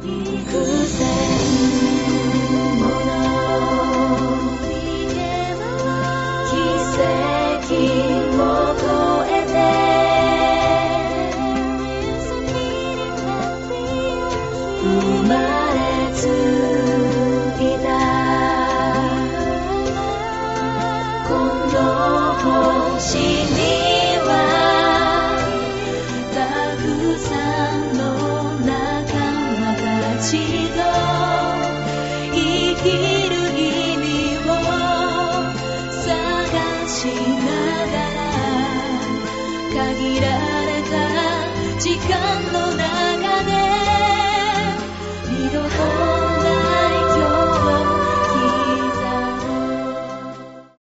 偶然もの奇跡を超えて生まれついたこの星にはたくさんの仲間たちと生きる意味を探しながら限られた時間の中で